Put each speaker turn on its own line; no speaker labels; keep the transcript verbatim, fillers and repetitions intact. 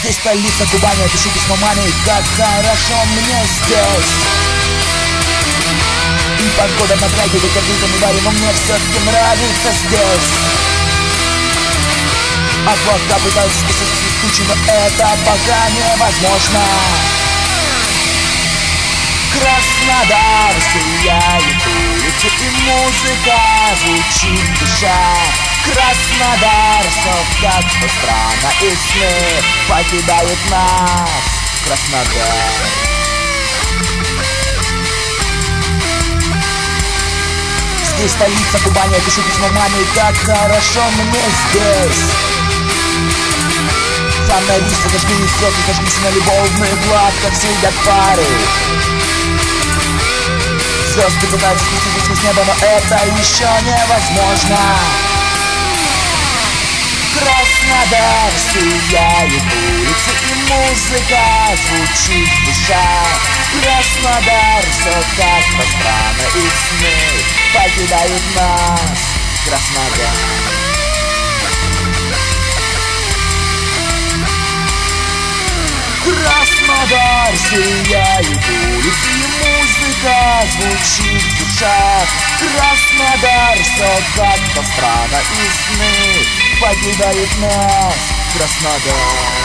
Здесь столица Кубани, пишу письмо маме, как хорошо мне здесь. И погода на драге, ветер ветер не варит, но мне все-таки нравится здесь. Облака пытаются спуститься с тучи, но это пока невозможно. Краснодар, сияют улицы и музыка звучит в душе. Краснодар, все как-то странно, и сны покидают нас. Краснодар. Здесь столица Кубани, я пишу письмо маме, как хорошо мне здесь. Фонари, зажги звезды, зажгись на любовный глаз, как сидят пары. Звезды пытаются спуститься сквозь небо, но это еще невозможно. Краснодар, сияют улицы и музыка звучит в душе. Краснодар, все как-то странно, и сны покидают нас. Краснодар. Краснодар, сияют улицы и музыка звучит в душе. Краснодар, все как-то странно, и сны покидают нас. Краснодар.